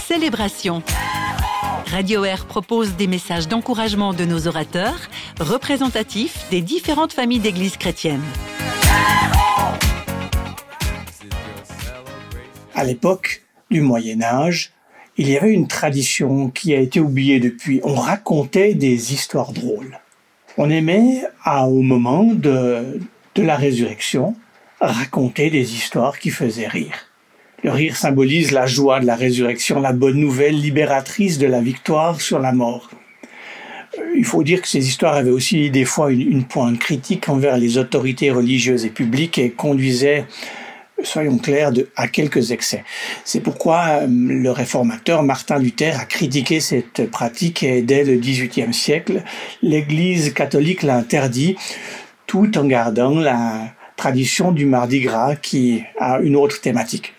Célébration. Radio Air propose des messages d'encouragement de nos orateurs, représentatifs des différentes familles d'églises chrétiennes. À l'époque du Moyen-Âge, il y avait une tradition qui a été oubliée depuis. On racontait des histoires drôles. On aimait, au moment de la résurrection, raconter des histoires qui faisaient rire. Le rire symbolise la joie de la résurrection, la bonne nouvelle libératrice de la victoire sur la mort. Il faut dire que ces histoires avaient aussi des fois une pointe critique envers les autorités religieuses et publiques et conduisaient, soyons clairs, à quelques excès. C'est pourquoi le réformateur Martin Luther a critiqué cette pratique et dès le XVIIIe siècle, l'Église catholique l'a interdit tout en gardant la tradition du Mardi Gras qui a une autre thématique.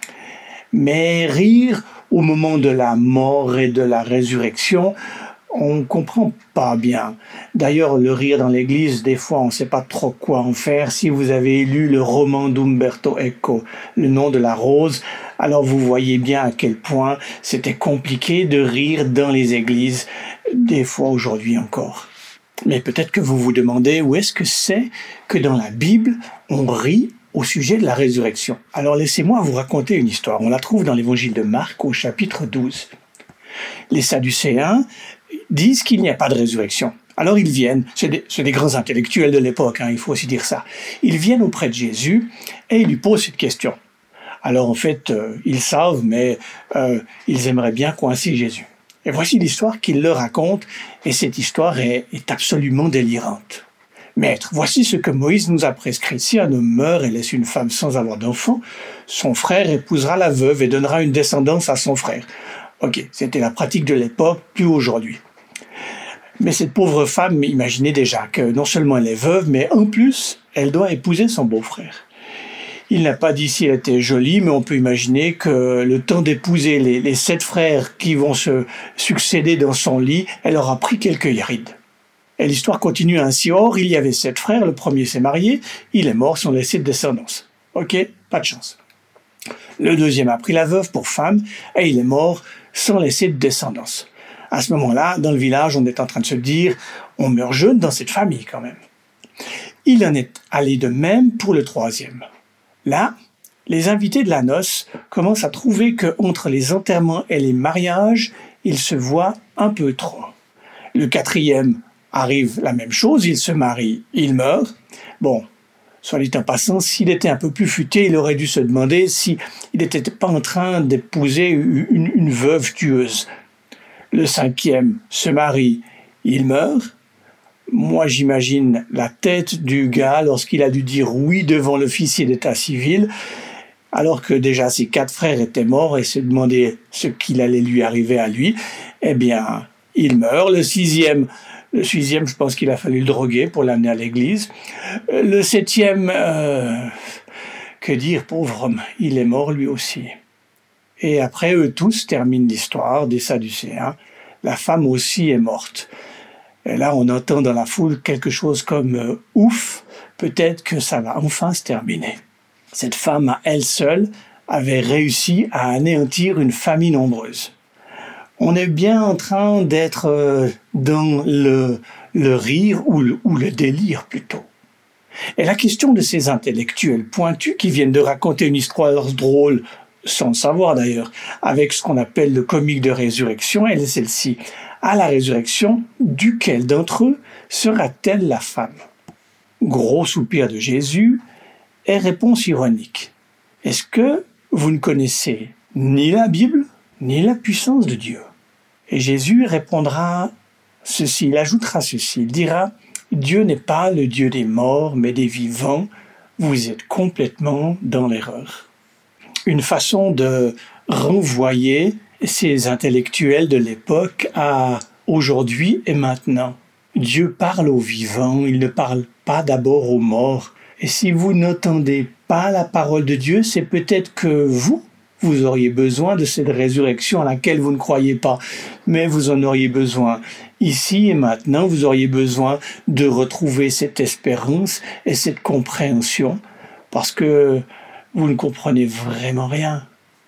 Mais rire au moment de la mort et de la résurrection, on ne comprend pas bien. D'ailleurs, le rire dans l'église, des fois, on ne sait pas trop quoi en faire. Si vous avez lu le roman d'Umberto Eco, Le nom de la rose, alors vous voyez bien à quel point c'était compliqué de rire dans les églises, des fois aujourd'hui encore. Mais peut-être que vous vous demandez où est-ce que c'est que dans la Bible, on rit au sujet de la résurrection. Alors laissez-moi vous raconter une histoire. On la trouve dans l'évangile de Marc au chapitre 12. Les Sadducéens disent qu'il n'y a pas de résurrection. Alors ils viennent, c'est des grands intellectuels de l'époque, il faut aussi dire ça. Ils viennent auprès de Jésus et ils lui posent cette question. Alors en fait, ils savent, mais ils aimeraient bien coincer Jésus. Et voici l'histoire qu'ils leur racontent, et cette histoire est absolument délirante. Maître, voici ce que Moïse nous a prescrit. Si un homme meurt et laisse une femme sans avoir d'enfant, son frère épousera la veuve et donnera une descendance à son frère. Ok, c'était la pratique de l'époque, plus aujourd'hui. Mais cette pauvre femme, imaginez déjà que non seulement elle est veuve, mais en plus, elle doit épouser son beau-frère. Il n'a pas dit si elle était jolie, mais on peut imaginer que le temps d'épouser les 7 frères qui vont se succéder dans son lit, elle aura pris quelques rides. Et l'histoire continue ainsi. Or, il y avait 7 frères, le premier s'est marié, il est mort sans laisser de descendance. Ok, pas de chance. Le deuxième a pris la veuve pour femme, et il est mort sans laisser de descendance. À ce moment-là, dans le village, on est en train de se dire, on meurt jeune dans cette famille quand même. Il en est allé de même pour le troisième. Là, les invités de la noce commencent à trouver qu'entre les enterrements et les mariages, ils se voient un peu trop. Le quatrième arrive la même chose, il se marie, il meurt. Bon, soit dit en passant, s'il était un peu plus futé, il aurait dû se demander s'il n'était pas en train d'épouser une veuve tueuse. Le cinquième se marie, il meurt. Moi, j'imagine la tête du gars lorsqu'il a dû dire oui devant l'officier d'état civil, alors que déjà ses 4 frères étaient morts et se demandaient ce qu'il allait lui arriver à lui. Eh bien, il meurt. Le sixième, je pense qu'il a fallu le droguer pour l'amener à l'église. Le septième, que dire, pauvre homme, il est mort lui aussi. Et après eux tous terminent l'histoire des Sadducéens. La femme aussi est morte. Et là, on entend dans la foule quelque chose comme « ouf, peut-être que ça va enfin se terminer ». Cette femme, à elle seule, avait réussi à anéantir une famille nombreuse. On est bien en train d'être dans le rire ou le délire plutôt. Et la question de ces intellectuels pointus qui viennent de raconter une histoire drôle, sans le savoir d'ailleurs, avec ce qu'on appelle le comique de résurrection, elle est celle-ci. À la résurrection, duquel d'entre eux sera-t-elle la femme ? Gros soupir de Jésus et réponse ironique. Est-ce que vous ne connaissez ni la Bible, ni la puissance de Dieu ? Et Jésus répondra ceci, il ajoutera ceci, il dira « Dieu n'est pas le Dieu des morts, mais des vivants, vous êtes complètement dans l'erreur. » Une façon de renvoyer ces intellectuels de l'époque à aujourd'hui et maintenant. Dieu parle aux vivants, il ne parle pas d'abord aux morts. Et si vous n'entendez pas la parole de Dieu, c'est peut-être que vous auriez besoin de cette résurrection à laquelle vous ne croyez pas. Mais vous en auriez besoin ici et maintenant, vous auriez besoin de retrouver cette espérance et cette compréhension parce que vous ne comprenez vraiment rien.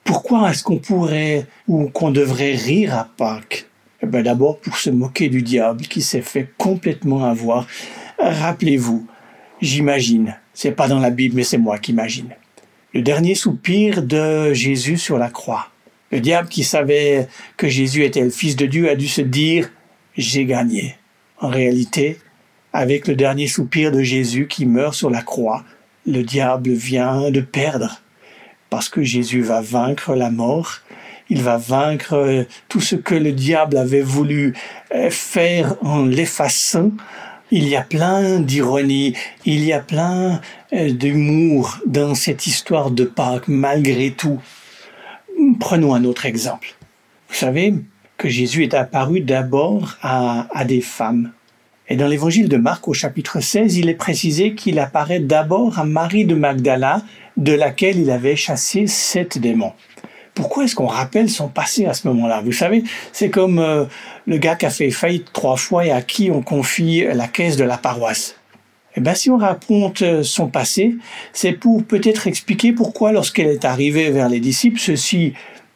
Pourquoi est-ce qu'on pourrait ou qu'on devrait rire à Pâques? D'abord pour se moquer du diable qui s'est fait complètement avoir. Rappelez-vous, j'imagine, c'est pas dans la Bible mais c'est moi qui imagine, le dernier soupir de Jésus sur la croix. Le diable qui savait que Jésus était le Fils de Dieu a dû se dire « j'ai gagné ». En réalité, avec le dernier soupir de Jésus qui meurt sur la croix, le diable vient de perdre. Parce que Jésus va vaincre la mort, il va vaincre tout ce que le diable avait voulu faire en l'effaçant. Il y a plein d'ironie, il y a plein d'humour dans cette histoire de Pâques, malgré tout. Prenons un autre exemple. Vous savez que Jésus est apparu d'abord à des femmes. Et dans l'évangile de Marc, au chapitre 16, il est précisé qu'il apparaît d'abord à Marie de Magdala, de laquelle il avait chassé 7 démons. Pourquoi est-ce qu'on rappelle son passé à ce moment-là? Vous savez, c'est comme le gars qui a fait faillite 3 fois et à qui on confie la caisse de la paroisse. Si on raconte son passé, c'est pour peut-être expliquer pourquoi lorsqu'elle est arrivée vers les disciples, ceux-ci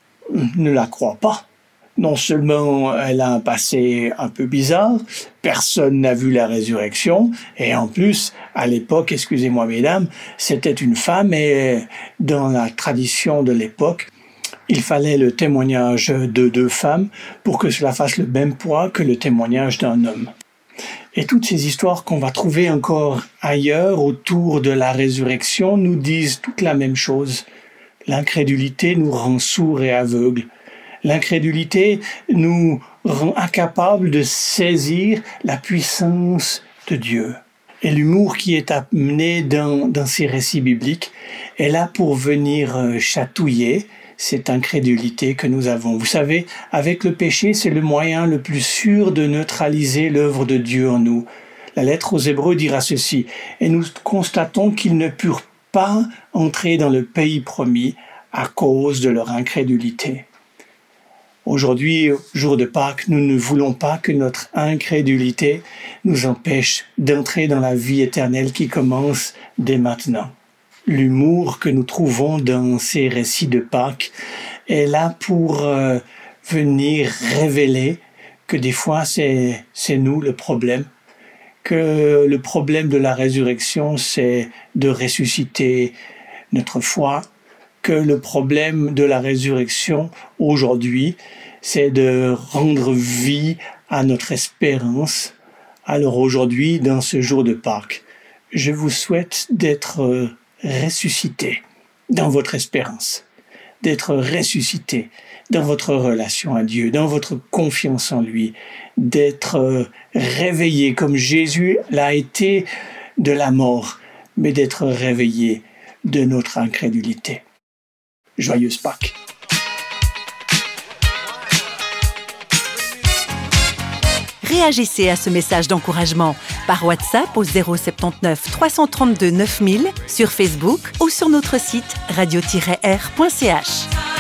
ne la croient pas. Non seulement elle a un passé un peu bizarre, personne n'a vu la résurrection, et en plus, à l'époque, excusez-moi mesdames, c'était une femme et dans la tradition de l'époque, il fallait le témoignage de 2 femmes pour que cela fasse le même poids que le témoignage d'un homme. Et toutes ces histoires qu'on va trouver encore ailleurs autour de la résurrection nous disent toute la même chose. L'incrédulité nous rend sourds et aveugles. L'incrédulité nous rend incapables de saisir la puissance de Dieu. Et l'humour qui est amené dans ces récits bibliques est là pour venir chatouiller cette incrédulité que nous avons. Vous savez, avec le péché, c'est le moyen le plus sûr de neutraliser l'œuvre de Dieu en nous. La lettre aux Hébreux dira ceci, « Et nous constatons qu'ils ne purent pas entrer dans le pays promis à cause de leur incrédulité. » Aujourd'hui, jour de Pâques, nous ne voulons pas que notre incrédulité nous empêche d'entrer dans la vie éternelle qui commence dès maintenant. L'humour que nous trouvons dans ces récits de Pâques est là pour venir révéler que des fois c'est nous le problème, que le problème de la résurrection c'est de ressusciter notre foi, que le problème de la résurrection aujourd'hui c'est de rendre vie à notre espérance. Alors aujourd'hui, dans ce jour de Pâques, je vous souhaite d'être ressuscité dans votre espérance, d'être ressuscité dans votre relation à Dieu, dans votre confiance en lui, d'être réveillé comme Jésus l'a été de la mort, mais d'être réveillé de notre incrédulité. Joyeuse Pâques! Réagissez à ce message d'encouragement par WhatsApp au 079 332 9000, sur Facebook ou sur notre site radio-r.ch.